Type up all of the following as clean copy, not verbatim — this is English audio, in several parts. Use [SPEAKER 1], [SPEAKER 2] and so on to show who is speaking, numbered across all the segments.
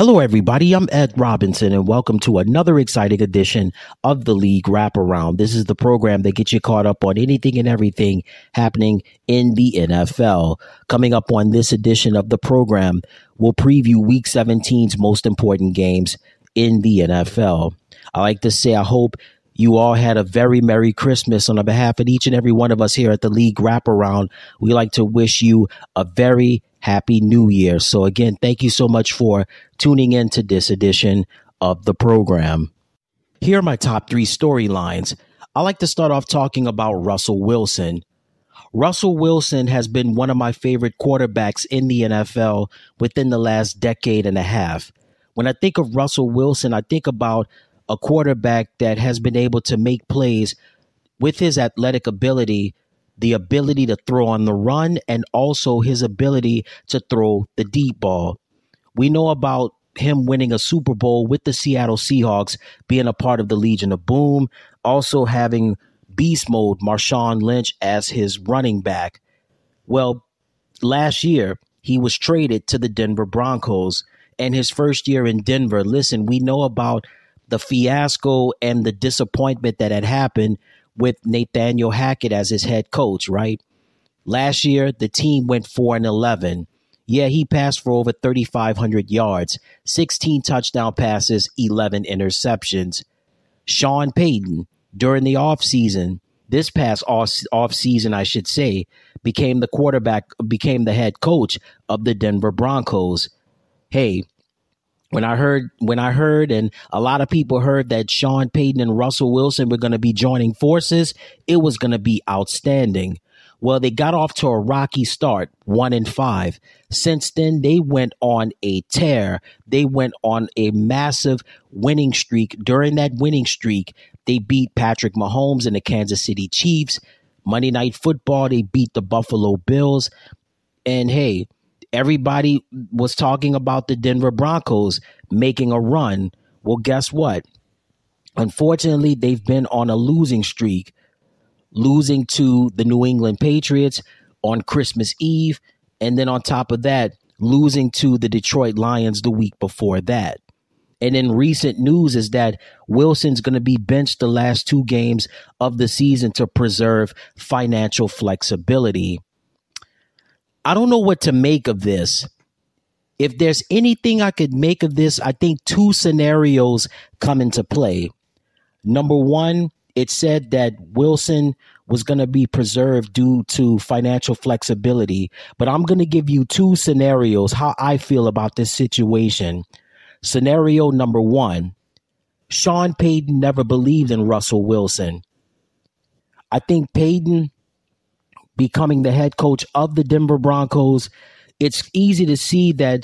[SPEAKER 1] Hello, everybody. I'm Ed Robinson, and welcome to another exciting edition of the League Wraparound. This is the program that gets you caught up on anything and everything happening in the NFL. Coming up on this edition of the program, we'll preview Week 17's most important games in the NFL. I like to say I hope you all had a very Merry Christmas. On behalf of each and every one of us here at the League Wraparound, we like to wish you a very Happy New Year. So again, thank you so much for tuning in to this edition of the program. Here are my top three storylines. I like to start off talking about Russell Wilson. Russell Wilson has been one of my favorite quarterbacks in the NFL within the last decade and a half. When I think of Russell Wilson, I think about a quarterback that has been able to make plays with his athletic ability, the ability to throw on the run, and also his ability to throw the deep ball. We know about him winning a Super Bowl with the Seattle Seahawks, being a part of the Legion of Boom, also having beast mode Marshawn Lynch as his running back. Well, last year, he was traded to the Denver Broncos, and his first year in Denver, listen, we know about the fiasco and the disappointment that had happened with Nathaniel Hackett as his head coach, right? Last year, the team went 4-11. Yeah, he passed for over 3,500 yards, 16 touchdown passes, 11 interceptions. Sean Payton, during the offseason, this past offseason, I should say, became the head coach of the Denver Broncos. Hey, When I heard, and a lot of people heard that Sean Payton and Russell Wilson were going to be joining forces, it was going to be outstanding. Well, they got off to a rocky start, 1-5. Since then, they went on a tear. They went on a massive winning streak. During that winning streak, they beat Patrick Mahomes and the Kansas City Chiefs. Monday Night Football, they beat the Buffalo Bills. And hey, everybody was talking about the Denver Broncos making a run. Well, guess what? Unfortunately, they've been on a losing streak, losing to the New England Patriots on Christmas Eve. And then on top of that, losing to the Detroit Lions the week before that. And in recent news is that Wilson's going to be benched the last two games of the season to preserve financial flexibility. I don't know what to make of this. If there's anything I could make of this, I think two scenarios come into play. Number one, it said that Wilson was going to be preserved due to financial flexibility, but I'm going to give you two scenarios, how I feel about this situation. Scenario number one, Sean Payton never believed in Russell Wilson. I think Payton becoming the head coach of the Denver Broncos, it's easy to see that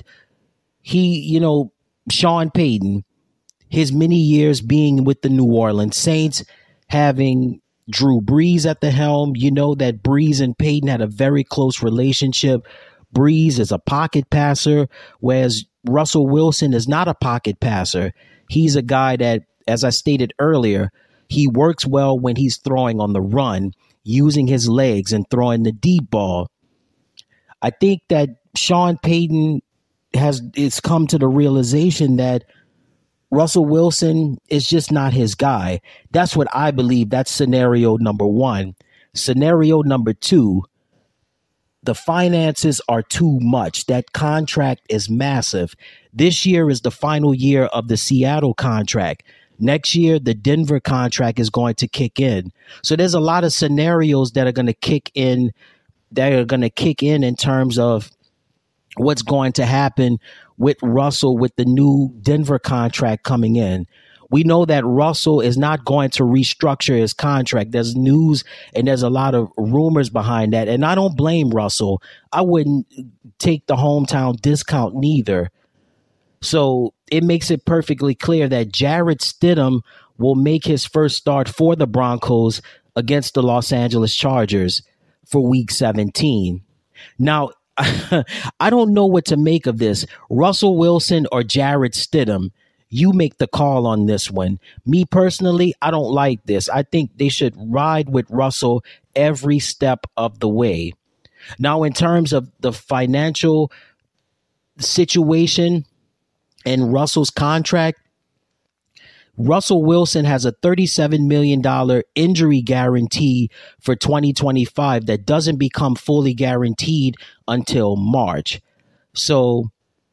[SPEAKER 1] Sean Payton, his many years being with the New Orleans Saints, having Drew Brees at the helm, you know that Brees and Payton had a very close relationship. Brees is a pocket passer, whereas Russell Wilson is not a pocket passer. He's a guy that, as I stated earlier, he works well when he's throwing on the run, using his legs and throwing the deep ball. I think that Sean Payton has come to the realization that Russell Wilson is just not his guy. That's what I believe. That's scenario number one. Scenario number two, the finances are too much. That contract is massive. This year is the final year of the Seattle contract. Next year, the Denver contract is going to kick in. So there's a lot of scenarios that are going to kick in in terms of what's going to happen with Russell with the new Denver contract coming in. We know that Russell is not going to restructure his contract. There's news and there's a lot of rumors behind that. And I don't blame Russell. I wouldn't take the hometown discount neither. So it makes it perfectly clear that Jarrett Stidham will make his first start for the Broncos against the Los Angeles Chargers for Week 17. Now, I don't know what to make of this. Russell Wilson or Jarrett Stidham, you make the call on this one. Me personally, I don't like this. I think they should ride with Russell every step of the way. Now, in terms of the financial situation, And Russell's contract, Russell Wilson has a $37 million injury guarantee for 2025 that doesn't become fully guaranteed until March. So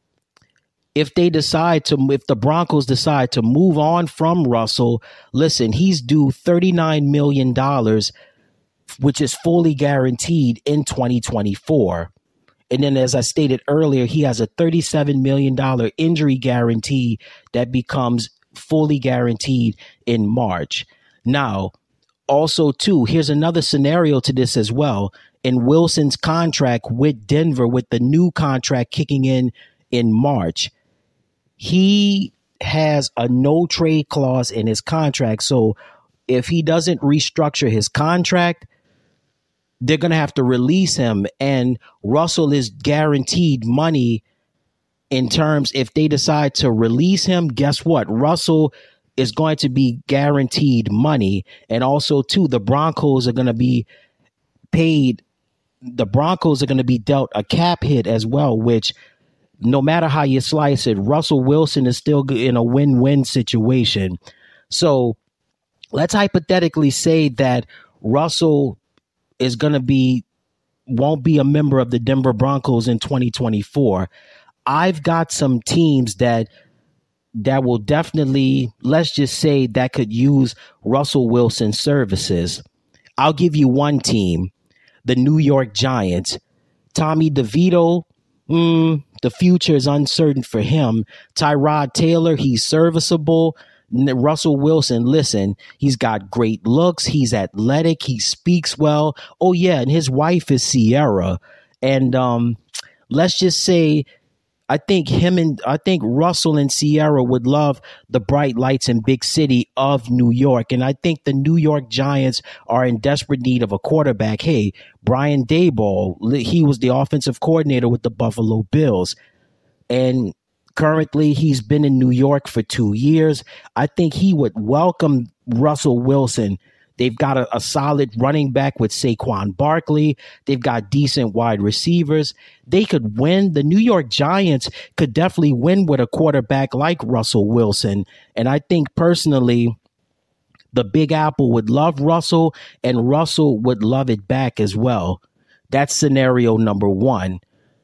[SPEAKER 1] if the Broncos decide to move on from Russell, listen, he's due $39 million, which is fully guaranteed in 2024. And then, as I stated earlier, he has a $37 million injury guarantee that becomes fully guaranteed in March. Now, also, too, here's another scenario to this as well. In Wilson's contract with Denver, with the new contract kicking in March, he has a no trade clause in his contract. So if he doesn't restructure his contract, they're going to have to release him. And Russell is guaranteed money in terms, if they decide to release him, guess what? Russell is going to be guaranteed money. And also, too, the Broncos are going to be paid. The Broncos are going to be dealt a cap hit as well, which no matter how you slice it, Russell Wilson is still in a win-win situation. So let's hypothetically say that Russell is going to won't be a member of the Denver Broncos in 2024. I've got some teams that will definitely, let's just say, that could use Russell Wilson's services. I'll give you one team, the New York Giants. Tommy DeVito, the future is uncertain for him. Tyrod Taylor, he's serviceable. Russell Wilson, listen, he's got great looks. He's athletic. He speaks well. Oh, yeah, and his wife is Sierra. And let's just say, I think Russell and Sierra would love the bright lights and big city of New York. And I think the New York Giants are in desperate need of a quarterback. Hey, Brian Daboll, he was the offensive coordinator with the Buffalo Bills. And currently he's been in New York for 2 years. I think he would welcome Russell Wilson. They've got a solid running back with Saquon Barkley. They've got decent wide receivers. They could win. The New York Giants could definitely win with a quarterback like Russell Wilson. And I think personally, the Big Apple would love Russell, and Russell would love it back as well. That's scenario number one.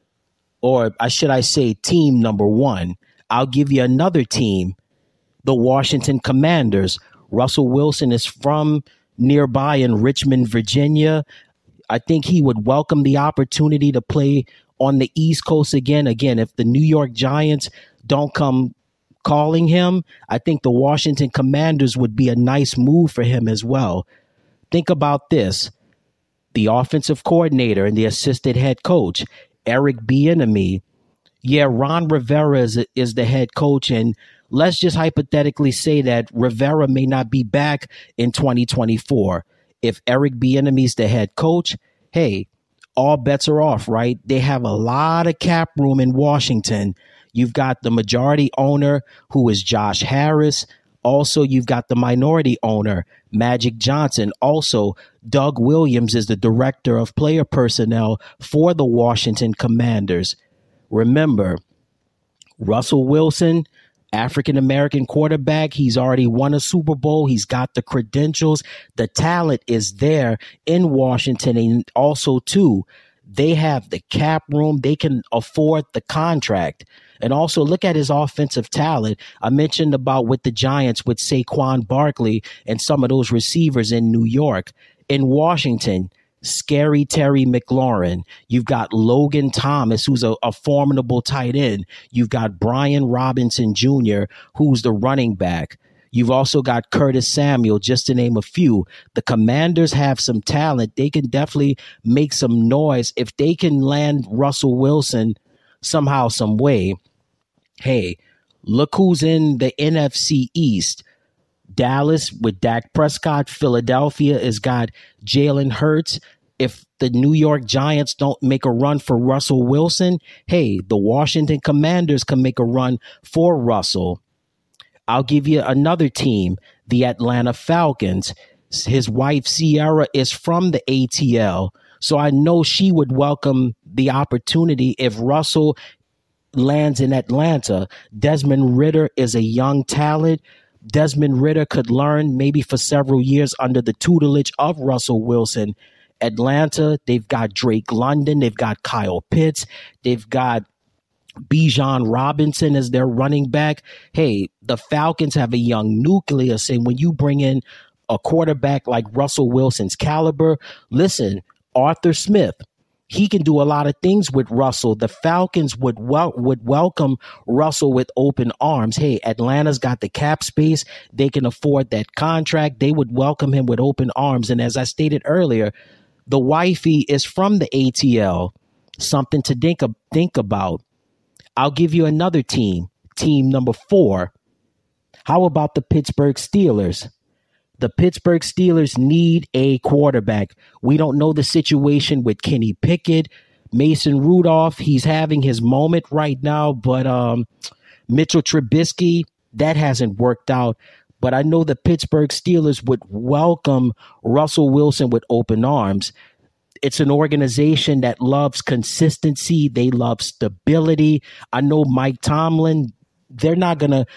[SPEAKER 1] Or should I say team number one. I'll give you another team, the Washington Commanders. Russell Wilson is from nearby in Richmond, Virginia. I think he would welcome the opportunity to play on the East Coast again. Again, if the New York Giants don't come calling him, I think the Washington Commanders would be a nice move for him as well. Think about this. The offensive coordinator and the assistant head coach, Eric Bieniemy. Yeah, Ron Rivera is the head coach, and let's just hypothetically say that Rivera may not be back in 2024. If Eric Bieniemy's the head coach, hey, all bets are off, right? They have a lot of cap room in Washington. You've got the majority owner, who is Josh Harris. Also, you've got the minority owner, Magic Johnson. Also, Doug Williams is the director of player personnel for the Washington Commanders. Remember, Russell Wilson, African-American quarterback. He's already won a Super Bowl. He's got the credentials. The talent is there in Washington. And also, too, they have the cap room. They can afford the contract. And also look at his offensive talent. I mentioned about with the Giants with Saquon Barkley and some of those receivers in New York. In Washington, Scary Terry McLaurin. You've got Logan Thomas, who's a formidable tight end. You've got Brian Robinson Jr., who's the running back. You've also got Curtis Samuel, just to name a few. The Commanders have some talent. They can definitely make some noise. If they can land Russell Wilson somehow, some way, hey, look who's in the NFC East. Dallas with Dak Prescott. Philadelphia has got Jalen Hurts. If the New York Giants don't make a run for Russell Wilson, hey, the Washington Commanders can make a run for Russell. I'll give you another team, the Atlanta Falcons. His wife, Sierra, is from the ATL. So I know she would welcome the opportunity if Russell lands in Atlanta. Desmond Ridder is a young talent. Desmond Ridder could learn maybe for several years under the tutelage of Russell Wilson. Atlanta, they've got Drake London, they've got Kyle Pitts, they've got Bijan Robinson as their running back. Hey, the Falcons have a young nucleus, and when you bring in a quarterback like Russell Wilson's caliber, listen, Arthur Smith, he can do a lot of things with Russell. The Falcons would welcome Russell with open arms. Hey, Atlanta's got the cap space. They can afford that contract. They would welcome him with open arms. And as I stated earlier, the wifey is from the ATL. Something to think about. I'll give you another team number 4. How about the Pittsburgh Steelers? The Pittsburgh Steelers need a quarterback. We don't know the situation with Kenny Pickett, Mason Rudolph. He's having his moment right now, but Mitchell Trubisky, that hasn't worked out. But I know the Pittsburgh Steelers would welcome Russell Wilson with open arms. It's an organization that loves consistency. They love stability. I know Mike Tomlin, they're not going to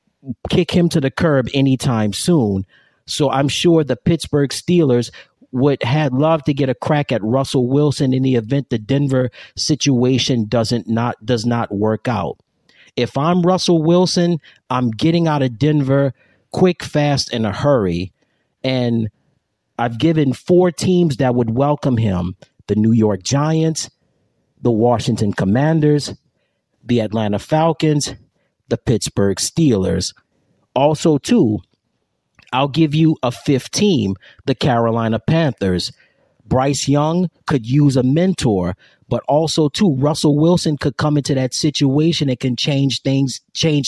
[SPEAKER 1] kick him to the curb anytime soon. So I'm sure the Pittsburgh Steelers would have loved to get a crack at Russell Wilson in the event the Denver situation does not work out. If I'm Russell Wilson, I'm getting out of Denver quick, fast, in a hurry. And I've given 4 teams that would welcome him: the New York Giants, the Washington Commanders, the Atlanta Falcons, the Pittsburgh Steelers. Also, too, I'll give you a 5th team, the Carolina Panthers. Bryce Young could use a mentor, but also, too, Russell Wilson could come into that situation and can change things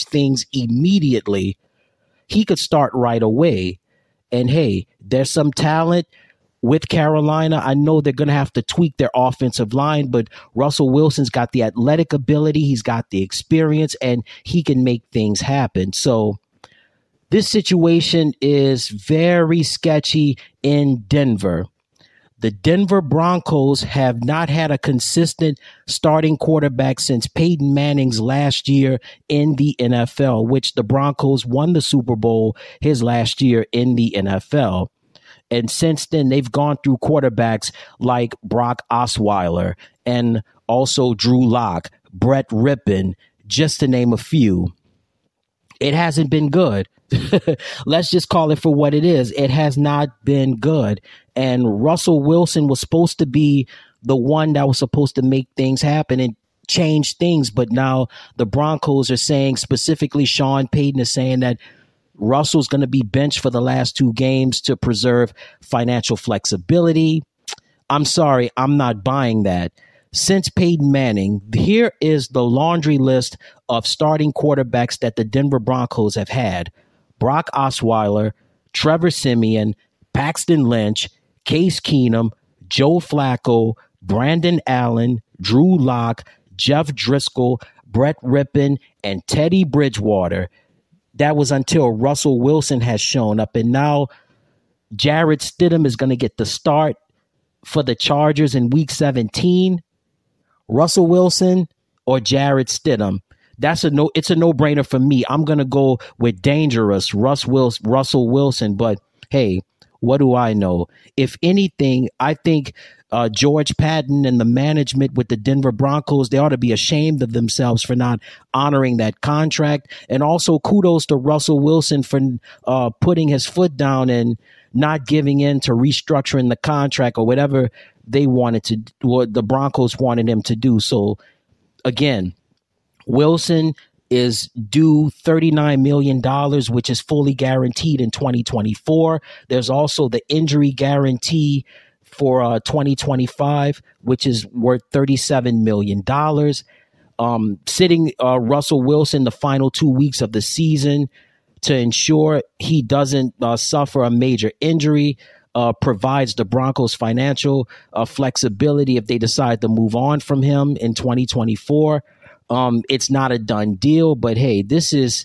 [SPEAKER 1] immediately. He could start right away. And hey, there's some talent with Carolina. I know they're going to have to tweak their offensive line, but Russell Wilson's got the athletic ability, he's got the experience, and he can make things happen. So this situation is very sketchy in Denver. The Denver Broncos have not had a consistent starting quarterback since Peyton Manning's last year in the NFL, which the Broncos won the Super Bowl his last year in the NFL. And since then, they've gone through quarterbacks like Brock Osweiler and also Drew Lock, Brett Rippon, just to name a few. It hasn't been good. Let's just call it for what it is. It has not been good. And Russell Wilson was supposed to be the one that was supposed to make things happen and change things. But now the Broncos are saying, specifically Sean Payton is saying, that Russell's going to be benched for the last 2 games to preserve financial flexibility. I'm sorry, I'm not buying that. Since Peyton Manning, here is the laundry list of starting quarterbacks that the Denver Broncos have had: Brock Osweiler, Trevor Siemian, Paxton Lynch, Case Keenum, Joe Flacco, Brandon Allen, Drew Lock, Jeff Driscoll, Brett Rippon, and Teddy Bridgewater. That was until Russell Wilson has shown up. And now Jarrett Stidham is going to get the start for the Chargers in Week 17. Russell Wilson or Jarrett Stidham? It's a no-brainer for me. I'm going to go with dangerous Russell Wilson. But hey, what do I know? If anything, I think George Patton and the management with the Denver Broncos, they ought to be ashamed of themselves for not honoring that contract. And also kudos to Russell Wilson for putting his foot down and not giving in to restructuring the contract or whatever they wanted to, or the Broncos wanted him to do. So again, Wilson is due $39 million, which is fully guaranteed in 2024. There's also the injury guarantee for 2025, which is worth $37 million. Sitting Russell Wilson the final 2 weeks of the season to ensure he doesn't suffer a major injury provides the Broncos financial flexibility if they decide to move on from him in 2024. It's not a done deal, but hey, this is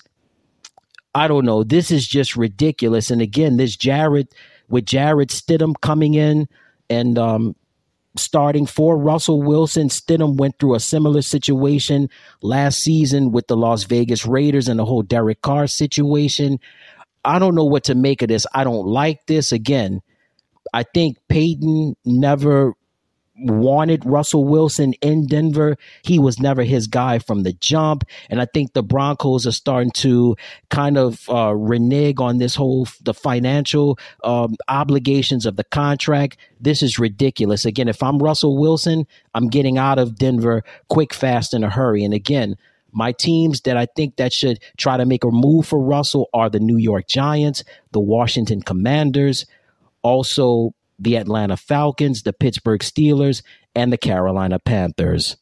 [SPEAKER 1] just ridiculous. And again, with Jarrett Stidham coming in and starting for Russell Wilson. Stidham went through a similar situation last season with the Las Vegas Raiders and the whole Derek Carr situation. I don't know what to make of this. I don't like this. Again, I think Peyton never wanted Russell Wilson in Denver. He was never his guy from the jump. And I think the Broncos are starting to kind of renege on this whole, the financial obligations of the contract. This is ridiculous. Again, if I'm Russell Wilson, I'm getting out of Denver quick, fast, in a hurry. And again, my teams that I think that should try to make a move for Russell are the New York Giants, the Washington Commanders, also the Atlanta Falcons, the Pittsburgh Steelers, and the Carolina Panthers.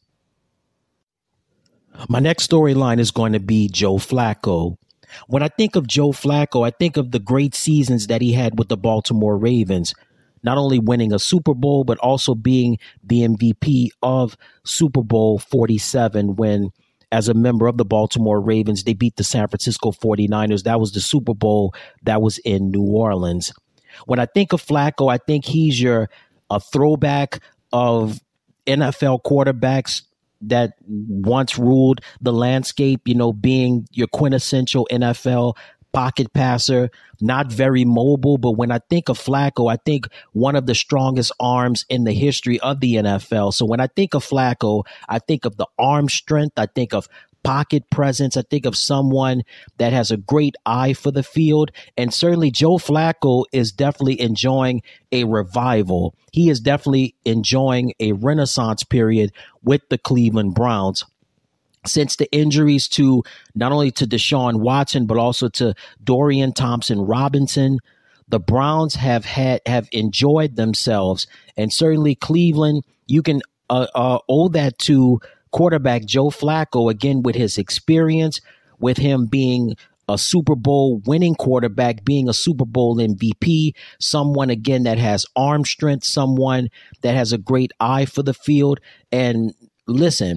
[SPEAKER 1] My next storyline is going to be Joe Flacco. When I think of Joe Flacco, I think of the great seasons that he had with the Baltimore Ravens, not only winning a Super Bowl, but also being the MVP of Super Bowl 47 when, as a member of the Baltimore Ravens, they beat the San Francisco 49ers. That was the Super Bowl that was in New Orleans. When I think of Flacco, I think he's a throwback of NFL quarterbacks that once ruled the landscape, being your quintessential NFL pocket passer, not very mobile. But when I think of Flacco, I think one of the strongest arms in the history of the NFL. So when I think of Flacco, I think of the arm strength. I think of pocket presence. I think of someone that has a great eye for the field. And certainly Joe Flacco is definitely enjoying a revival. He is definitely enjoying a renaissance period with the Cleveland Browns. Since the injuries to not only to Deshaun Watson, but also to Dorian Thompson-Robinson, the Browns have enjoyed themselves. And certainly Cleveland, you can owe that to quarterback Joe Flacco, again, with his experience, with him being a Super Bowl winning quarterback, being a Super Bowl MVP, someone, again, that has arm strength, someone that has a great eye for the field. And listen,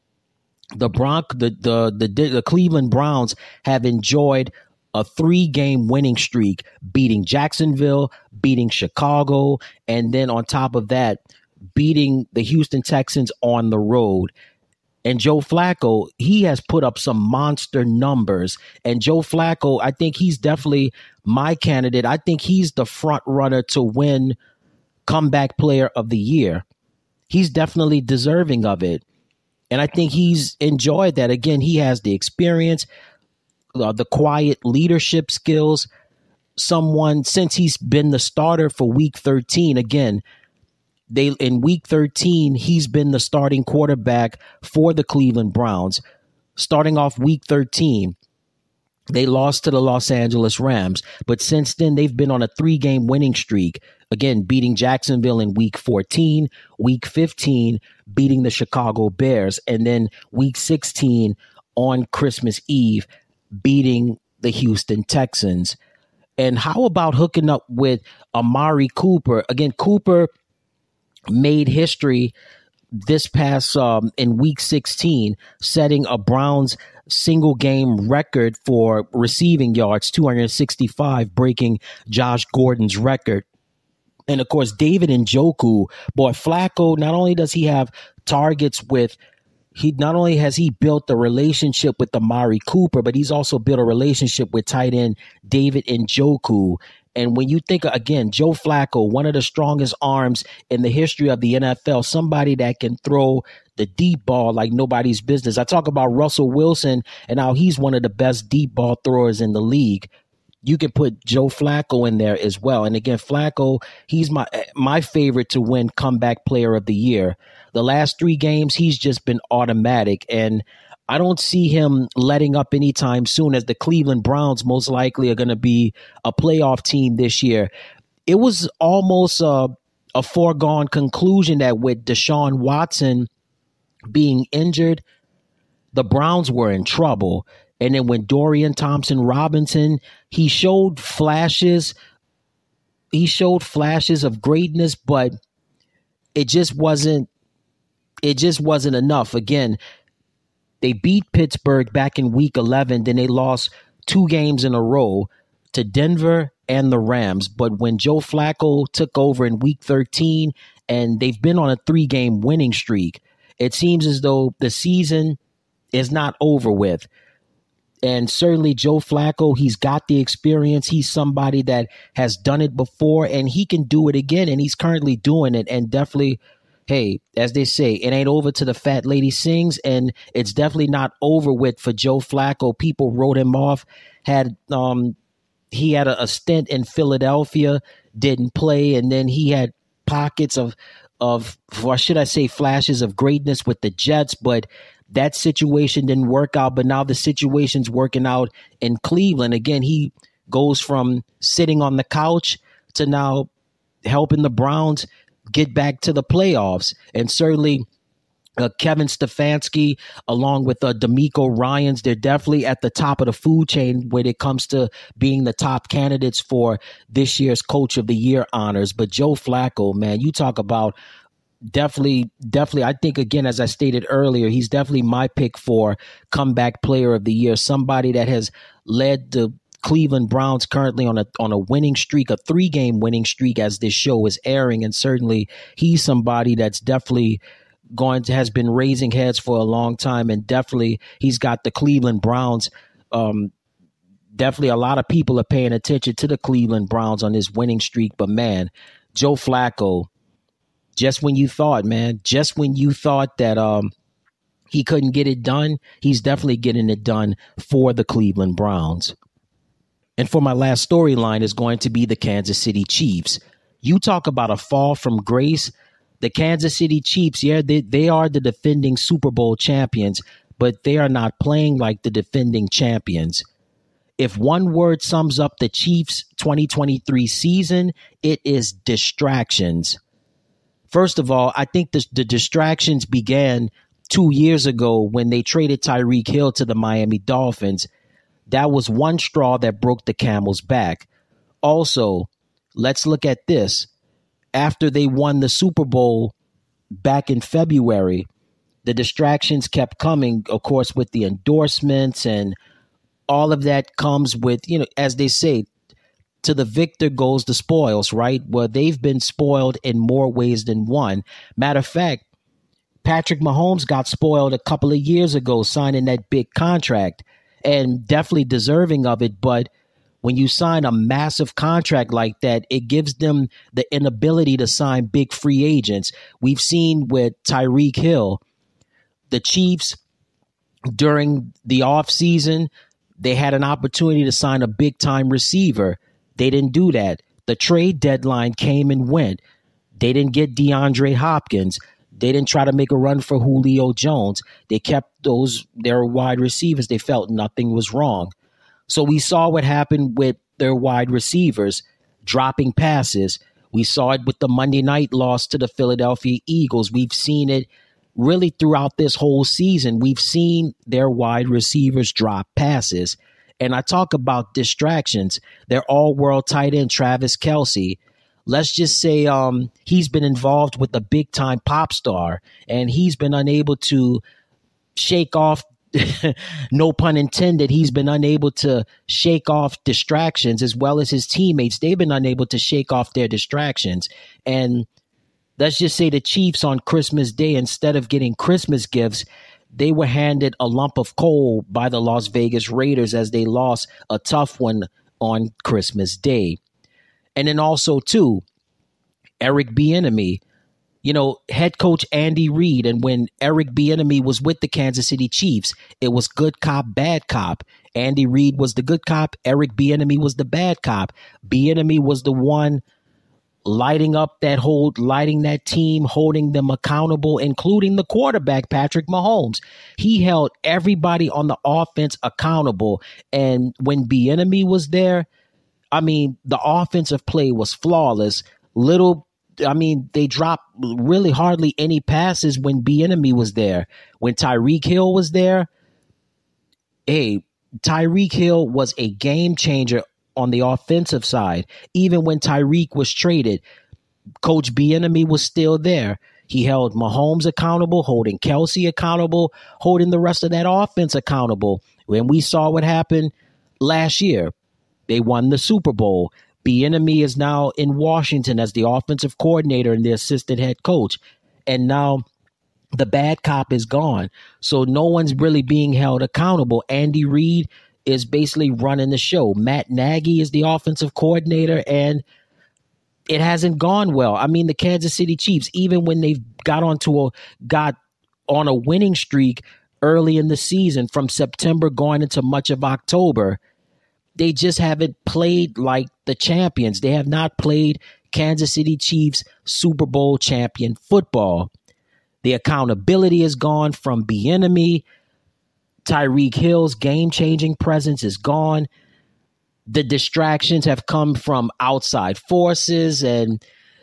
[SPEAKER 1] the Cleveland Browns have enjoyed a 3-game winning streak, beating Jacksonville, beating Chicago, and then on top of that, beating the Houston Texans on the road. And Joe Flacco, he has put up some monster numbers. And Joe Flacco, I think he's definitely my candidate. I think he's the front runner to win Comeback Player of the Year. He's definitely deserving of it. And I think he's enjoyed that. Again, he has the experience, the quiet leadership skills. Someone, since he's been the starter for Week 13, again, in Week 13, he's been the starting quarterback for the Cleveland Browns. Starting off Week 13, they lost to the Los Angeles Rams. But since then, they've been on a 3-game winning streak. Again, beating Jacksonville in Week 14, Week 15, beating the Chicago Bears, and then Week 16 on Christmas Eve, beating the Houston Texans. And how about hooking up with Amari Cooper? Again, Cooper made history this past in Week 16, setting a Browns single game record for receiving yards, 265, breaking Josh Gordon's record. And of course, David Njoku, boy, Flacco, not only does he have targets not only has he built a relationship with Amari Cooper, but he's also built a relationship with tight end David Njoku. And when you think, again, Joe Flacco, one of the strongest arms in the history of the NFL, somebody that can throw the deep ball like nobody's business. I talk about Russell Wilson and how he's one of the best deep ball throwers in the league. You can put Joe Flacco in there as well. And again, Flacco, he's my favorite to win Comeback Player of the Year. The last 3 games, he's just been automatic. And I don't see him letting up anytime soon, as the Cleveland Browns most likely are going to be a playoff team this year. It was almost a foregone conclusion that with Deshaun Watson being injured, the Browns were in trouble. And then when Dorian Thompson-Robinson, he showed flashes of greatness, but it just wasn't enough. Again, they beat Pittsburgh back in Week 11, then they lost 2 games in a row to Denver and the Rams. But when Joe Flacco took over in Week 13 and they've been on a 3-game winning streak. It seems as though the season is not over with. And certainly Joe Flacco, he's got the experience. He's somebody that has done it before, and he can do it again, and he's currently doing it. And definitely, hey, as they say, it ain't over till the fat lady sings, and it's definitely not over with for Joe Flacco. People wrote him off. He had a stint in Philadelphia, didn't play, and then he had pockets of, or should I say, flashes of greatness with the Jets, but that situation didn't work out. But now the situation's working out in Cleveland. Again, he goes from sitting on the couch to now helping the Browns get back to the playoffs. And certainly Kevin Stefanski, along with DeMeco Ryans, they're definitely at the top of the food chain when it comes to being the top candidates for this year's Coach of the Year honors. But Joe Flacco, man, you talk about definitely, I think, again, as I stated earlier, he's definitely my pick for comeback player of the year, somebody that has led the Cleveland Browns currently on a winning streak, a 3-game winning streak as this show is airing. And certainly he's somebody that's definitely has been raising heads for a long time. And definitely he's got the Cleveland Browns. Definitely a lot of people are paying attention to the Cleveland Browns on this winning streak. But man, Joe Flacco, just when you thought that he couldn't get it done, he's definitely getting it done for the Cleveland Browns. And for my last storyline is going to be the Kansas City Chiefs. You talk about a fall from grace. The Kansas City Chiefs, yeah, they are the defending Super Bowl champions, but they are not playing like the defending champions. If one word sums up the Chiefs' 2023 season, it is distractions. First of all, I think the distractions began 2 years ago when they traded Tyreek Hill to the Miami Dolphins. That was one straw that broke the camel's back. Also, let's look at this. After they won the Super Bowl back in February, the distractions kept coming, of course, with the endorsements, and all of that comes with, as they say, to the victor goes the spoils, right? Well, they've been spoiled in more ways than one. Matter of fact, Patrick Mahomes got spoiled a couple of years ago signing that big contract, and definitely deserving of it. But when you sign a massive contract like that, it gives them the inability to sign big free agents. We've seen with Tyreek Hill, the Chiefs during the offseason, they had an opportunity to sign a big-time receiver. They didn't do that. The trade deadline came and went. They didn't get DeAndre Hopkins. They didn't try to make a run for Julio Jones. They kept their wide receivers. They felt nothing was wrong. So we saw what happened with their wide receivers dropping passes. We saw it with the Monday night loss to the Philadelphia Eagles. We've seen it really throughout this whole season. We've seen their wide receivers drop passes. And I talk about distractions. Their all-world tight end, Travis Kelce, let's just say he's been involved with a big-time pop star, and he's been unable to shake off, no pun intended, he's been unable to shake off distractions, as well as his teammates. They've been unable to shake off their distractions. And let's just say the Chiefs on Christmas Day, instead of getting Christmas gifts, they were handed a lump of coal by the Las Vegas Raiders as they lost a tough one on Christmas Day. And then also, too, Eric Bieniemy, head coach Andy Reid. And when Eric Bieniemy was with the Kansas City Chiefs, it was good cop, bad cop. Andy Reid was the good cop. Eric Bieniemy was the bad cop. Bieniemy was the one lighting that team, holding them accountable, including the quarterback, Patrick Mahomes. He held everybody on the offense accountable. And when Bieniemy was there, the offensive play was flawless. They dropped really hardly any passes when Bieniemy was there. When Tyreek Hill was there, Tyreek Hill was a game changer on the offensive side. Even when Tyreek was traded, Coach Bieniemy was still there. He held Mahomes accountable, holding Kelce accountable, holding the rest of that offense accountable. When we saw what happened last year, they won the Super Bowl. Bieniemy is now in Washington as the offensive coordinator and the assistant head coach. And now the bad cop is gone. So no one's really being held accountable. Andy Reid is basically running the show. Matt Nagy is the offensive coordinator, and it hasn't gone well. I mean, the Kansas City Chiefs, even when they've got on a winning streak early in the season from September going into much of October, they just haven't played like the champions. They have not played Kansas City Chiefs Super Bowl champion football. The accountability is gone from Bieniemy. Tyreek Hill's game-changing presence is gone. The distractions have come from outside forces, and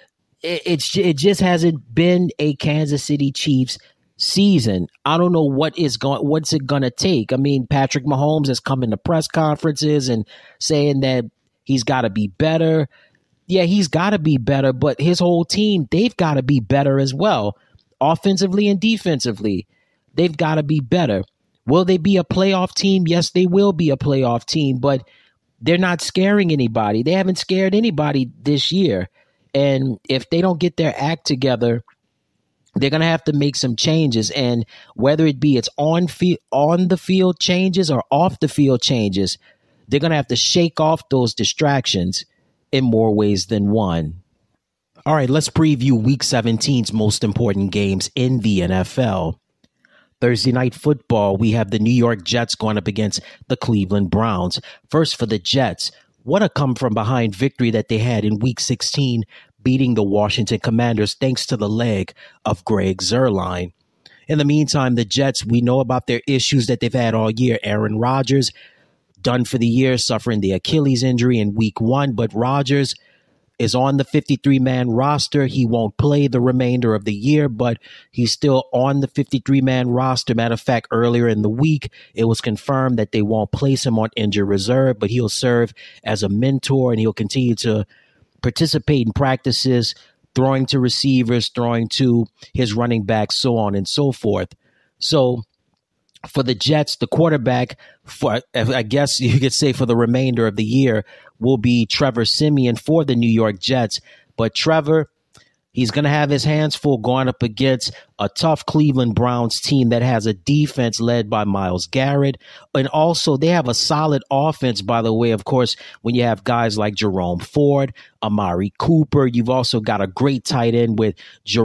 [SPEAKER 1] it just hasn't been a Kansas City Chiefs season. I don't know what's it gonna take. I mean, Patrick Mahomes has come into press conferences and saying that he's got to be better. Yeah, he's got to be better, but his whole team, they've got to be better as well, offensively and defensively. They've got to be better. Will they be a playoff team? Yes, they will be a playoff team, but they're not scaring anybody. They haven't scared anybody this year. And if they don't get their act together, they're going to have to make some changes. And whether it be it's on the field changes or off the field changes, they're going to have to shake off those distractions in more ways than one. All right, let's preview Week 17's most important games in the NFL. Thursday Night Football, we have the New York Jets going up against the Cleveland Browns. First for the Jets, what a come-from-behind victory that they had in Week 16, beating the Washington Commanders thanks to the leg of Greg Zuerlein. In the meantime, the Jets, we know about their issues that they've had all year. Aaron Rodgers, done for the year, suffering the Achilles injury in Week 1, but Rodgers is on the 53-man roster. He won't play the remainder of the year, but he's still on the 53-man roster. Matter of fact, earlier in the week, it was confirmed that they won't place him on injured reserve, but he'll serve as a mentor and he'll continue to participate in practices, throwing to receivers, throwing to his running backs, so on and so forth. So for the Jets, the quarterback, for I guess you could say for the remainder of the year, will be Trevor Siemian for the New York Jets. But Trevor, he's going to have his hands full going up against a tough Cleveland Browns team that has a defense led by Myles Garrett. And also they have a solid offense, by the way, of course, when you have guys like Jerome Ford, Amari Cooper. You've also got a great tight end with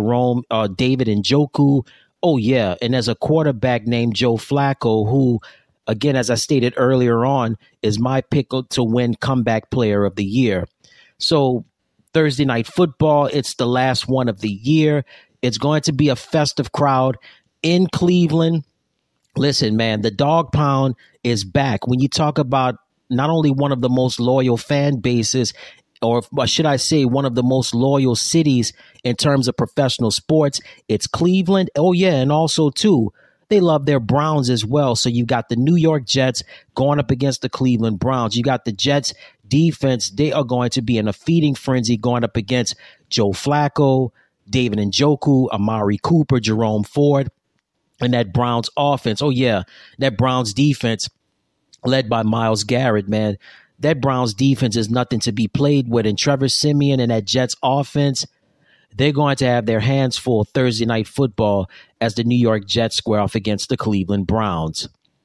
[SPEAKER 1] David Njoku. Oh, yeah. And there's a quarterback named Joe Flacco who, again, as I stated earlier on, is my pick to win Comeback Player of the Year. So Thursday Night Football, it's the last one of the year. It's going to be a festive crowd in Cleveland. Listen, man, the dog pound is back. When you talk about not only one of the most loyal fan bases, or should I say one of the most loyal cities in terms of professional sports, it's Cleveland. Oh, yeah, and also, too, they love their Browns as well. So you got the New York Jets going up against the Cleveland Browns. You got the Jets defense. They are going to be in a feeding frenzy going up against Joe Flacco, David Njoku, Amari Cooper, Jerome Ford, and that Browns offense. Oh, yeah, that Browns defense led by Myles Garrett, man. That Browns defense is nothing to be played with. And Trevor Siemian and that Jets offense, they're going to have their hands full Thursday Night Football as the New York Jets square off against the Cleveland Browns.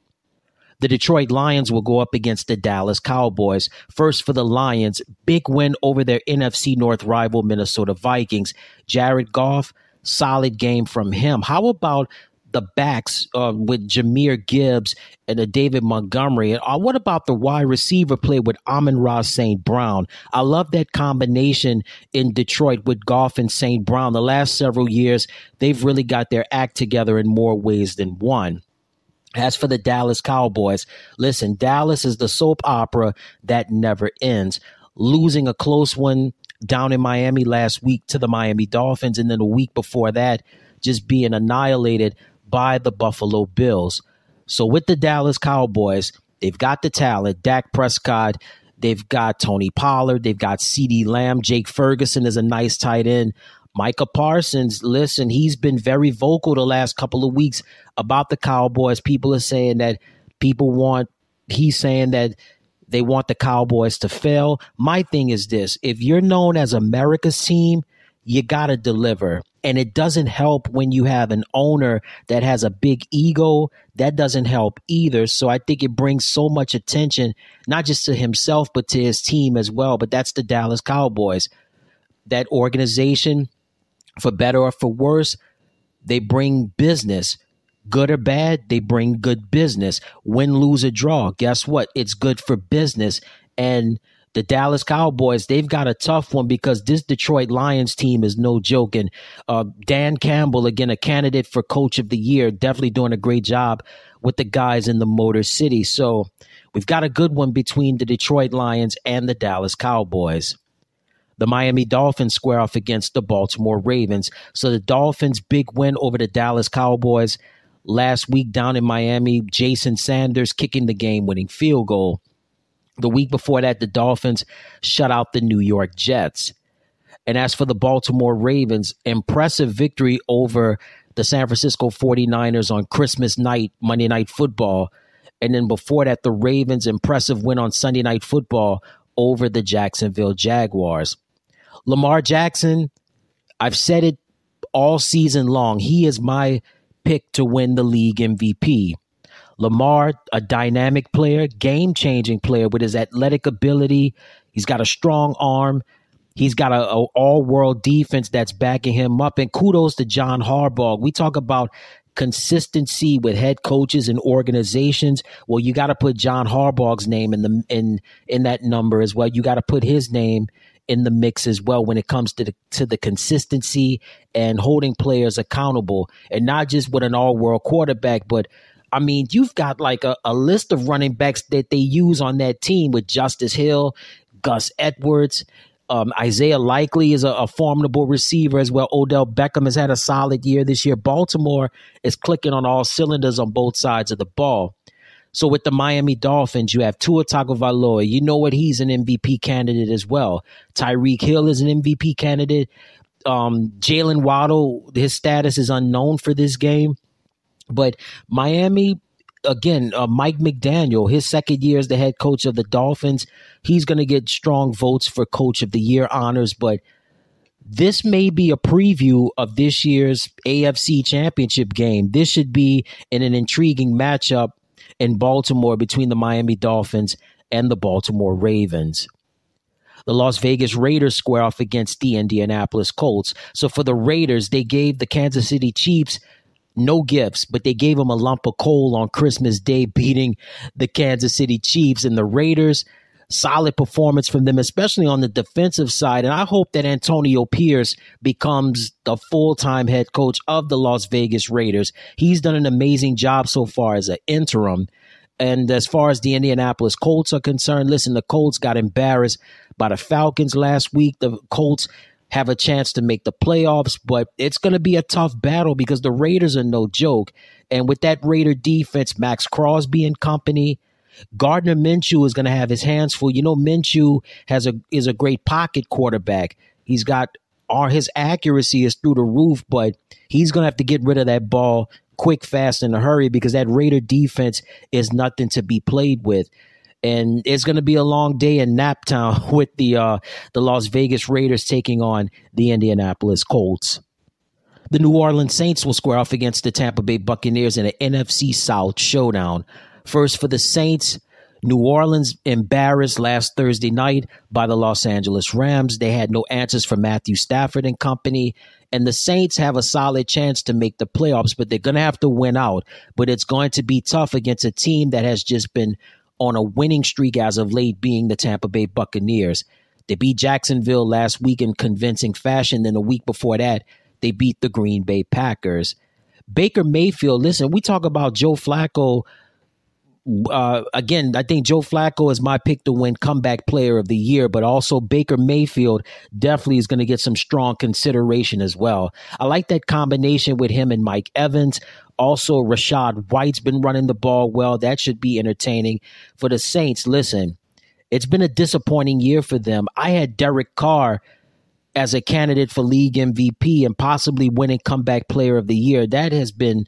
[SPEAKER 1] The Detroit Lions will go up against the Dallas Cowboys. First for the Lions, big win over their NFC North rival Minnesota Vikings. Jared Goff, solid game from him. How about the backs with Jahmyr Gibbs and David Montgomery? And what about the wide receiver play with Amon-Ra St. Brown? I love that combination in Detroit with Goff and St. Brown. The last several years, they've really got their act together in more ways than one. As for the Dallas Cowboys, listen, Dallas is the soap opera that never ends. Losing a close one down in Miami last week to the Miami Dolphins, and then a week before that, just being annihilated by the Buffalo Bills. So with the Dallas Cowboys, they've got the talent, Dak Prescott, they've got Tony Pollard, they've got CeeDee Lamb, Jake Ferguson is a nice tight end. Micah Parsons, listen, he's been very vocal the last couple of weeks about the Cowboys. People are saying that he's saying that They want the Cowboys to fail. My thing is this: if you're known as America's team, you got to deliver. And it doesn't help when you have an owner that has a big ego. That doesn't help either. So I think it brings so much attention, not just to himself, but to his team as well. But that's the Dallas Cowboys. That organization, for better or for worse, they bring business. Good or bad, they bring good business. Win, lose, or draw. Guess what? It's good for business. And the Dallas Cowboys, they've got a tough one because this Detroit Lions team is no joke. And Dan Campbell, again, a candidate for Coach of the Year, definitely doing a great job with the guys in the Motor City. So we've got a good one between the Detroit Lions and the Dallas Cowboys. The Miami Dolphins square off against the Baltimore Ravens. So the Dolphins' big win over the Dallas Cowboys last week down in Miami. Jason Sanders kicking the game-winning field goal. The week before that, the Dolphins shut out the New York Jets. And as for the Baltimore Ravens, impressive victory over the San Francisco 49ers on Christmas night, Monday Night Football. And then before that, the Ravens' impressive win on Sunday Night Football over the Jacksonville Jaguars. Lamar Jackson, I've said it all season long. He is my pick to win the league MVP. Lamar, a dynamic player, game-changing player with his athletic ability. He's got a strong arm. He's got a all-world defense that's backing him up. And kudos to John Harbaugh. We talk about consistency with head coaches and organizations. Well, you got to put John Harbaugh's name in that number as well. You got to put his name in the mix as well when it comes to the consistency and holding players accountable, and not just with an all-world quarterback, but I mean, you've got like a list of running backs that they use on that team with Justice Hill, Gus Edwards, Isaiah Likely is a formidable receiver as well. Odell Beckham has had a solid year this year. Baltimore is clicking on all cylinders on both sides of the ball. So with the Miami Dolphins, you have Tua Tagovailoa. You know what? He's an MVP candidate as well. Tyreek Hill is an MVP candidate. Jalen Waddle, his status is unknown for this game. But Miami, again, Mike McDaniel, his second year as the head coach of the Dolphins, he's going to get strong votes for Coach of the Year honors. But this may be a preview of this year's AFC Championship game. This should be an intriguing matchup in Baltimore between the Miami Dolphins and the Baltimore Ravens. The Las Vegas Raiders square off against the Indianapolis Colts. So for the Raiders, they gave the Kansas City Chiefs no gifts, but they gave them a lump of coal on Christmas Day, beating the Kansas City Chiefs. And the Raiders, solid performance from them, especially on the defensive side. And I hope that Antonio Pierce becomes the full-time head coach of the Las Vegas Raiders. He's done an amazing job so far as an interim. And as far as the Indianapolis Colts are concerned, listen, the Colts got embarrassed by the Falcons last week. The Colts have a chance to make the playoffs, but it's going to be a tough battle because the Raiders are no joke. And with that Raider defense, Max Crosby and company, Gardner Minshew is going to have his hands full. You know, Minshew is a great pocket quarterback. He's got his accuracy is through the roof, but he's going to have to get rid of that ball quick, fast, in a hurry because that Raider defense is nothing to be played with. And it's going to be a long day in Naptown with the Las Vegas Raiders taking on the Indianapolis Colts. The New Orleans Saints will square off against the Tampa Bay Buccaneers in an NFC South showdown. First for the Saints, New Orleans embarrassed last Thursday night by the Los Angeles Rams. They had no answers for Matthew Stafford and company. And the Saints have a solid chance to make the playoffs, but they're going to have to win out. But it's going to be tough against a team that has just been on a winning streak as of late, being the Tampa Bay Buccaneers. They beat Jacksonville last week in convincing fashion. Then a week before that, they beat the Green Bay Packers. Baker Mayfield, listen, we talk about Joe Flacco. Again, I think Joe Flacco is my pick to win comeback player of the year, but also Baker Mayfield definitely is going to get some strong consideration as well. I like that combination with him and Mike Evans. Also, Rashad White's been running the ball well. That should be entertaining. For the Saints, listen, it's been a disappointing year for them. I had Derek Carr as a candidate for league MVP and possibly winning comeback player of the year. That has been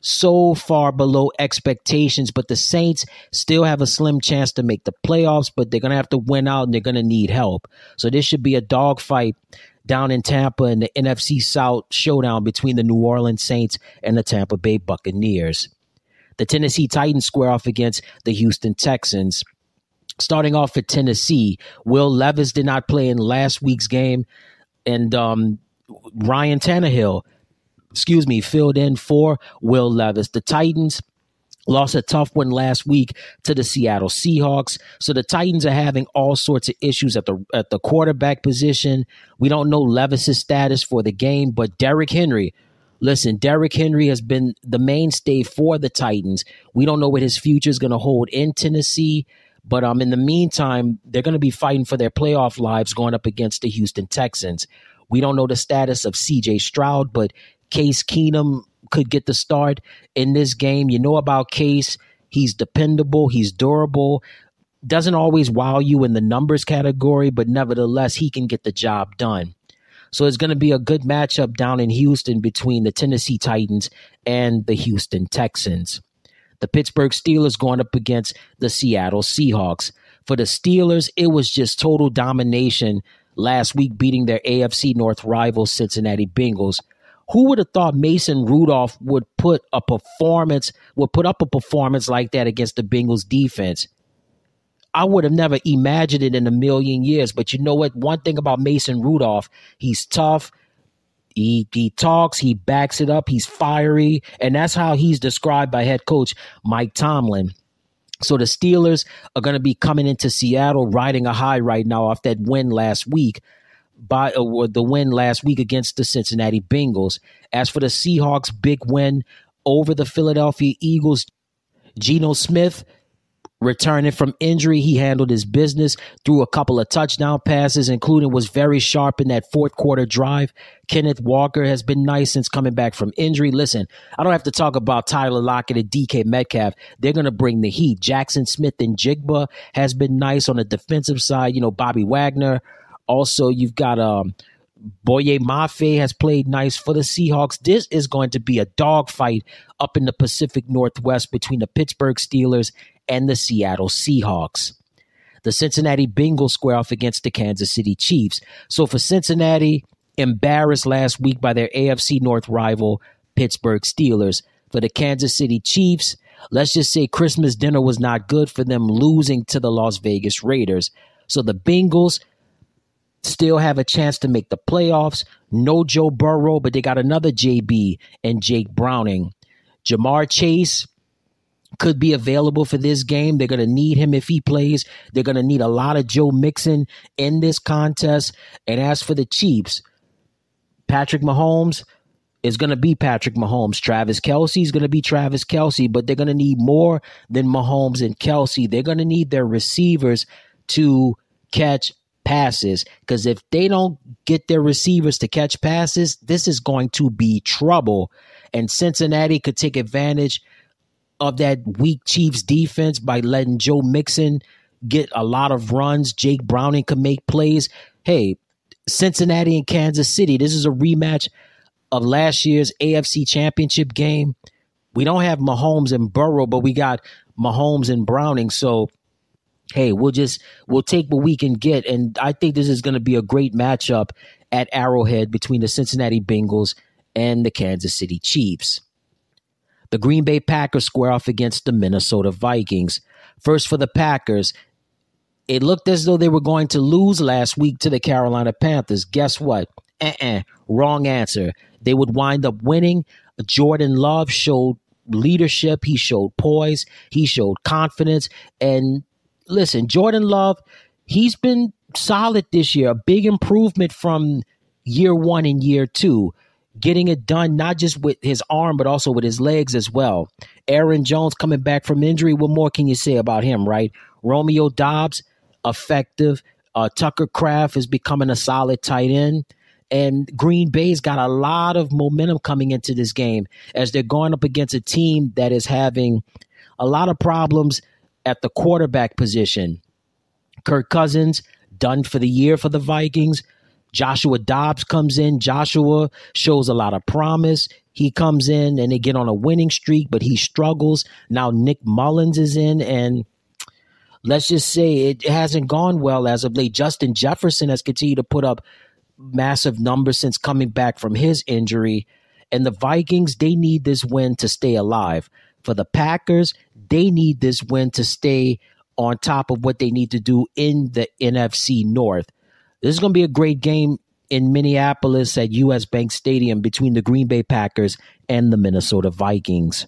[SPEAKER 1] so far below expectations, but the Saints still have a slim chance to make the playoffs, but they're going to have to win out and they're going to need help. So this should be a dogfight down in Tampa in the NFC South showdown between the New Orleans Saints and the Tampa Bay Buccaneers. The Tennessee Titans square off against the Houston Texans. Starting off at Tennessee, Will Levis did not play in last week's game, and Ryan Tannehill, filled in for Will Levis. The Titans lost a tough one last week to the Seattle Seahawks. So the Titans are having all sorts of issues at the quarterback position. We don't know Levis's status for the game, but Derrick Henry has been the mainstay for the Titans. We don't know what his future is going to hold in Tennessee, but in the meantime, they're going to be fighting for their playoff lives going up against the Houston Texans. We don't know the status of C.J. Stroud, but Case Keenum could get the start in this game. You know about Case. He's dependable. He's durable. Doesn't always wow you in the numbers category, but nevertheless, he can get the job done. So it's going to be a good matchup down in Houston between the Tennessee Titans and the Houston Texans. The Pittsburgh Steelers going up against the Seattle Seahawks. For the Steelers, it was just total domination last week, beating their AFC North rivals, Cincinnati Bengals. Who would have thought Mason Rudolph would put up a performance like that against the Bengals defense? I would have never imagined it in a million years. But you know what? One thing about Mason Rudolph, he's tough. He talks, he backs it up, he's fiery, and that's how he's described by head coach Mike Tomlin. So the Steelers are going to be coming into Seattle riding a high right now off that win last week. Against the Cincinnati Bengals. As for the Seahawks' big win over the Philadelphia Eagles, Geno Smith returning from injury, he handled his business, threw a couple of touchdown passes, including was very sharp in that fourth quarter drive. Kenneth Walker has been nice since coming back from injury. Listen, I don't have to talk about Tyler Lockett and DK Metcalf. They're going to bring the heat. Jackson Smith and Jigba has been nice on the defensive side. Bobby Wagner. Also, you've got Boye Mafe has played nice for the Seahawks. This is going to be a dogfight up in the Pacific Northwest between the Pittsburgh Steelers and the Seattle Seahawks. The Cincinnati Bengals square off against the Kansas City Chiefs. So for Cincinnati, embarrassed last week by their AFC North rival, Pittsburgh Steelers. For the Kansas City Chiefs, let's just say Christmas dinner was not good for them, losing to the Las Vegas Raiders. So the Bengals still have a chance to make the playoffs. No Joe Burrow, but they got another JB and Jake Browning. Jamar Chase could be available for this game. They're going to need him if he plays. They're going to need a lot of Joe Mixon in this contest. And as for the Chiefs, Patrick Mahomes is going to be Patrick Mahomes. Travis Kelce is going to be Travis Kelce, but they're going to need more than Mahomes and Kelce. They're going to need their receivers to catch passes, because if they don't get their receivers to catch passes, this is going to be trouble. And Cincinnati could take advantage of that weak Chiefs defense by letting Joe Mixon get a lot of runs. Jake Browning could make plays. Hey, Cincinnati and Kansas City, this is a rematch of last year's AFC Championship game. We don't have Mahomes and Burrow, but we got Mahomes and Browning. So hey, we'll take what we can get. And I think this is going to be a great matchup at Arrowhead between the Cincinnati Bengals and the Kansas City Chiefs. The Green Bay Packers square off against the Minnesota Vikings. First for the Packers, it looked as though they were going to lose last week to the Carolina Panthers. Guess what? Wrong answer. They would wind up winning. Jordan Love showed leadership. He showed poise. He showed confidence. And listen, Jordan Love, he's been solid this year. A big improvement from year one and year two. Getting it done, not just with his arm, but also with his legs as well. Aaron Jones coming back from injury. What more can you say about him, right? Romeo Doubs, effective. Tucker Kraft is becoming a solid tight end. And Green Bay's got a lot of momentum coming into this game as they're going up against a team that is having a lot of problems at the quarterback position. Kirk Cousins, done for the year for the Vikings. Joshua Dobbs comes in. Joshua shows a lot of promise. He comes in and they get on a winning streak, but he struggles. Now Nick Mullins is in, and let's just say it hasn't gone well as of late. Justin Jefferson has continued to put up massive numbers since coming back from his injury. And the Vikings, they need this win to stay alive. For the Packers, they need this win to stay on top of what they need to do in the NFC North. This is going to be a great game in Minneapolis at US Bank Stadium between the Green Bay Packers and the Minnesota Vikings.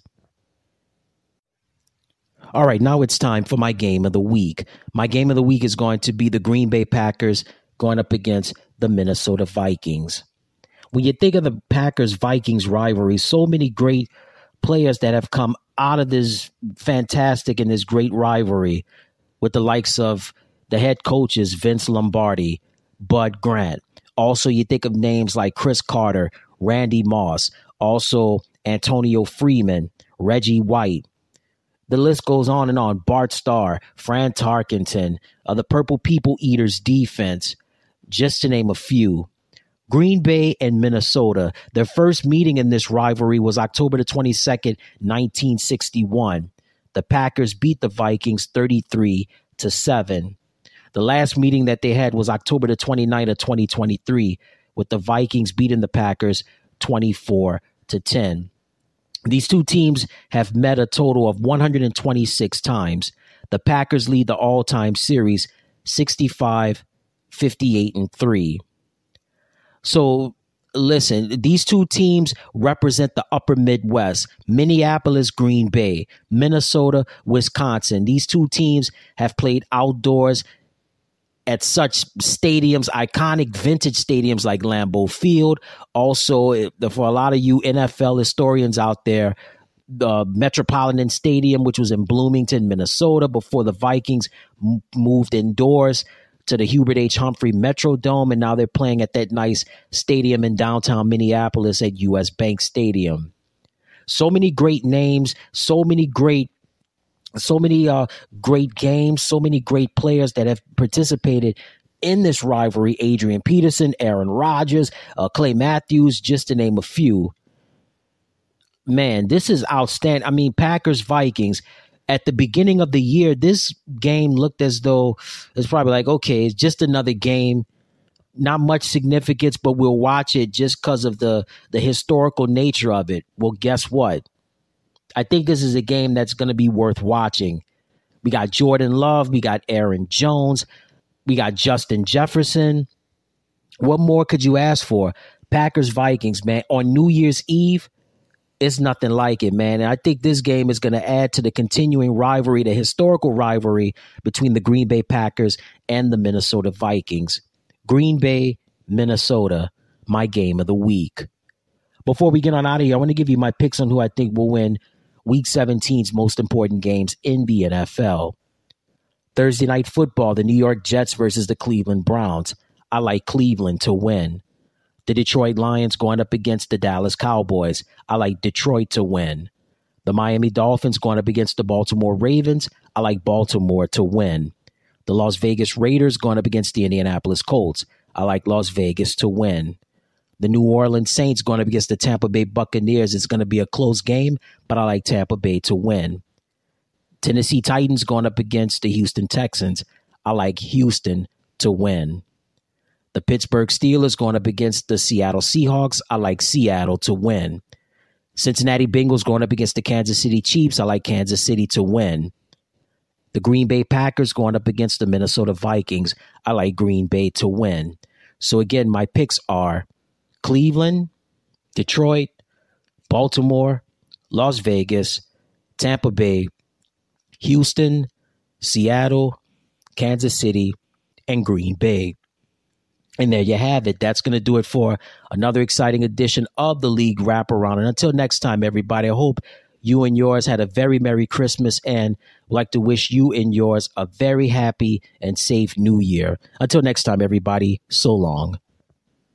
[SPEAKER 1] All right, now it's time for my game of the week. My game of the week is going to be the Green Bay Packers going up against the Minnesota Vikings. When you think of the Packers-Vikings rivalry, so many great players that have come out of this fantastic and this great rivalry with the likes of the head coaches, Vince Lombardi, Bud Grant. Also, you think of names like Chris Carter, Randy Moss, also Antonio Freeman, Reggie White. The list goes on and on. Bart Starr, Fran Tarkenton, the Purple People Eaters defense, just to name a few. Green Bay and Minnesota, their first meeting in this rivalry was October the 22nd, 1961. The Packers beat the Vikings 33-7. The last meeting that they had was October the 29th of 2023, with the Vikings beating the Packers 24-10. These two teams have met a total of 126 times. The Packers lead the all-time series 65, 58, and 3. So listen, these two teams represent the upper Midwest, Minneapolis, Green Bay, Minnesota, Wisconsin. These two teams have played outdoors at such stadiums, iconic vintage stadiums like Lambeau Field. Also, for a lot of you NFL historians out there, the Metropolitan Stadium, which was in Bloomington, Minnesota, before the Vikings moved indoors to the Hubert H. Humphrey Metrodome, and now they're playing at that nice stadium in downtown Minneapolis at US Bank Stadium. So many great names, so many great games, so many great players that have participated in this rivalry. Adrian Peterson, Aaron Rodgers, Clay Matthews, just to name a few. Man, this is outstanding. I mean, Packers, Vikings. At the beginning of the year, this game looked as though it's probably like, okay, it's just another game. Not much significance, but we'll watch it just because of the historical nature of it. Well, guess what? I think this is a game that's going to be worth watching. We got Jordan Love. We got Aaron Jones. We got Justin Jefferson. What more could you ask for? Packers, Vikings, man. On New Year's Eve, it's nothing like it, man. And I think this game is going to add to the continuing rivalry, the historical rivalry between the Green Bay Packers and the Minnesota Vikings. Green Bay, Minnesota, my game of the week. Before we get on out of here, I want to give you my picks on who I think will win Week 17's most important games in the NFL. Thursday Night Football, the New York Jets versus the Cleveland Browns. I like Cleveland to win. The Detroit Lions going up against the Dallas Cowboys. I like Detroit to win. The Miami Dolphins going up against the Baltimore Ravens. I like Baltimore to win. The Las Vegas Raiders going up against the Indianapolis Colts. I like Las Vegas to win. The New Orleans Saints going up against the Tampa Bay Buccaneers. It's going to be a close game, but I like Tampa Bay to win. Tennessee Titans going up against the Houston Texans. I like Houston to win. The Pittsburgh Steelers going up against the Seattle Seahawks. I like Seattle to win. Cincinnati Bengals going up against the Kansas City Chiefs. I like Kansas City to win. The Green Bay Packers going up against the Minnesota Vikings. I like Green Bay to win. So again, my picks are Cleveland, Detroit, Baltimore, Las Vegas, Tampa Bay, Houston, Seattle, Kansas City, and Green Bay. And there you have it. That's going to do it for another exciting edition of the League Wraparound. And until next time, everybody, I hope you and yours had a very Merry Christmas and would like to wish you and yours a very happy and safe New Year. Until next time, everybody, so long.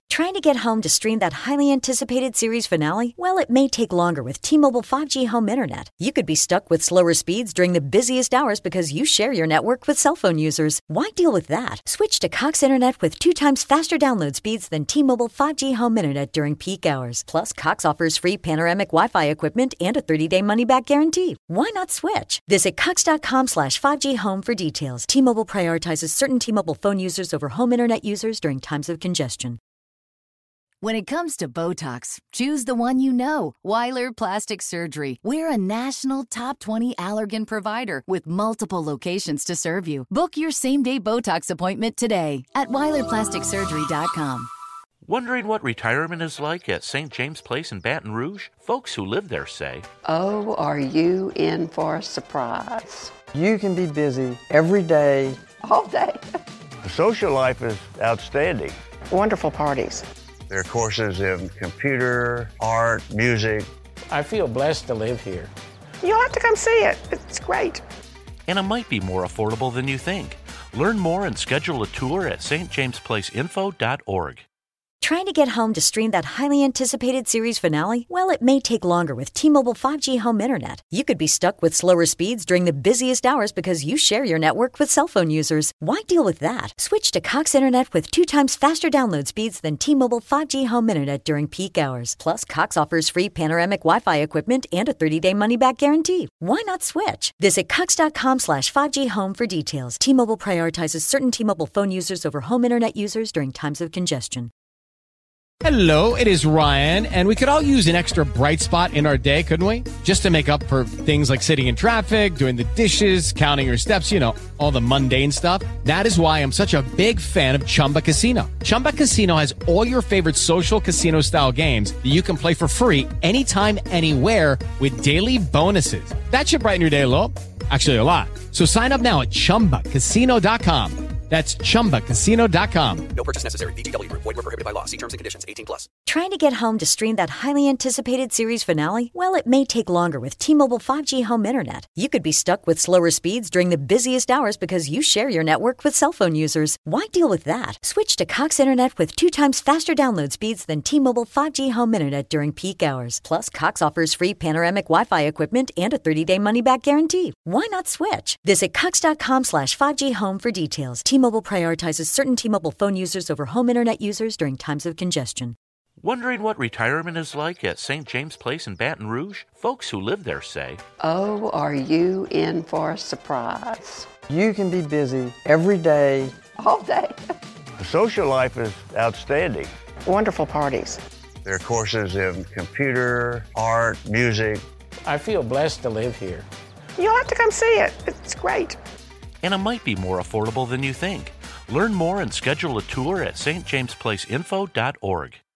[SPEAKER 2] Trying to get home to stream that highly anticipated series finale? Well, it may take longer with T-Mobile 5G home internet. You could be stuck with slower speeds during the busiest hours because you share your network with cell phone users. Why deal with that? Switch to Cox Internet with 2 times faster download speeds than T-Mobile 5G home internet during peak hours. Plus, Cox offers free panoramic Wi-Fi equipment and a 30-day money-back guarantee. Why not switch? Visit cox.com/5G home for details. T-Mobile prioritizes certain T-Mobile phone users over home internet users during times of congestion.
[SPEAKER 3] When it comes to Botox, choose the one you know, Weiler Plastic Surgery. We're a national top 20 allergen provider with multiple locations to serve you. Book your same-day Botox appointment today at WeilerPlasticSurgery.com.
[SPEAKER 4] Wondering what retirement is like at St. James Place in Baton Rouge? Folks who live there say,
[SPEAKER 5] "Oh, are you in for a surprise?"
[SPEAKER 6] You can be busy every day.
[SPEAKER 5] All day.
[SPEAKER 7] The social life is outstanding.
[SPEAKER 5] Wonderful parties.
[SPEAKER 7] There are courses in computer, art, music.
[SPEAKER 8] I feel blessed to live here.
[SPEAKER 5] You'll have to come see it. It's great.
[SPEAKER 4] and it might be more affordable than you think. Learn more and schedule a tour at stjamesplaceinfo.org.
[SPEAKER 2] Trying to get home to stream that highly anticipated series finale? Well, it may take longer with T-Mobile 5G home internet. You could be stuck with slower speeds during the busiest hours because you share your network with cell phone users. Why deal with that? Switch to Cox Internet with 2 times faster download speeds than T-Mobile 5G home internet during peak hours. Plus, Cox offers free panoramic Wi-Fi equipment and a 30-day money-back guarantee. Why not switch? Visit cox.com/5G home for details. T-Mobile prioritizes certain T-Mobile phone users over home internet users during times of congestion.
[SPEAKER 9] Hello, it is Ryan, and we could all use an extra bright spot in our day, couldn't we? Just to make up for things like sitting in traffic, doing the dishes, counting your steps, you know, all the mundane stuff. That is why I'm such a big fan of Chumba Casino. Chumba Casino has all your favorite social casino-style games that you can play for free anytime, anywhere with daily bonuses. That should brighten your day a little. Actually, a lot. So sign up now at ChumbaCasino.com. That's ChumbaCasino.com.
[SPEAKER 10] No purchase necessary. VGW Group. Void where prohibited by law. See terms and conditions. 18+.
[SPEAKER 2] Trying to get home to stream that highly anticipated series finale? Well, it may take longer with T-Mobile 5G home internet. You could be stuck with slower speeds during the busiest hours because you share your network with cell phone users. Why deal with that? Switch to Cox Internet with 2 times faster download speeds than T-Mobile 5G home internet during peak hours. Plus, Cox offers free panoramic Wi-Fi equipment and a 30-day money-back guarantee. Why not switch? Visit cox.com/5G home for details. T-Mobile prioritizes certain T-Mobile phone users over home internet users during times of congestion.
[SPEAKER 4] Wondering what retirement is like at St. James Place in Baton Rouge? Folks who live there say,
[SPEAKER 5] "Oh, are you in for a surprise?"
[SPEAKER 6] You can be busy every day.
[SPEAKER 5] All day.
[SPEAKER 7] The social life is outstanding.
[SPEAKER 5] Wonderful parties.
[SPEAKER 7] There are courses in computer, art, music.
[SPEAKER 8] I feel blessed to live here.
[SPEAKER 5] You'll have to come see it. It's great.
[SPEAKER 4] and it might be more affordable than you think. Learn more and schedule a tour at stjamesplaceinfo.org.